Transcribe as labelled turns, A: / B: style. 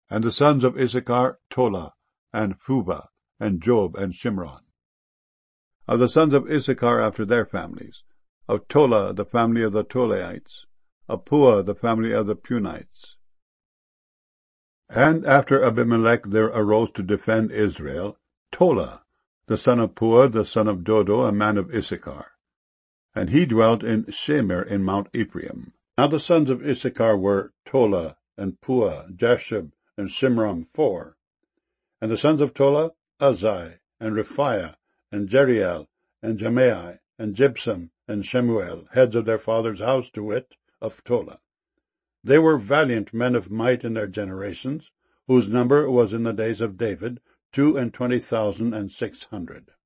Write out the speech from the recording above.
A: And the sons of Issachar, Tola, and Phuva, and Job, and Shimron. Of the sons of Issachar after their families, of Tola, the family of the Tolaites, of Puah, the family of the Punites. And after Abimelech there arose to defend Israel Tola, the son of Puah, the son of Dodo, a man of Issachar. And he dwelt in Shemer in Mount Ephraim. Now the sons of Issachar were Tola, and Puah, Jashub, and Shimron 4. And the sons of Tola, Uzai, and Rephaiah, and Jeriel, and Jemai, and Jibsam, and Shemuel, heads of their father's house, to wit, of Tola. They were valiant men of might in their generations, whose number was in the days of David 22,600.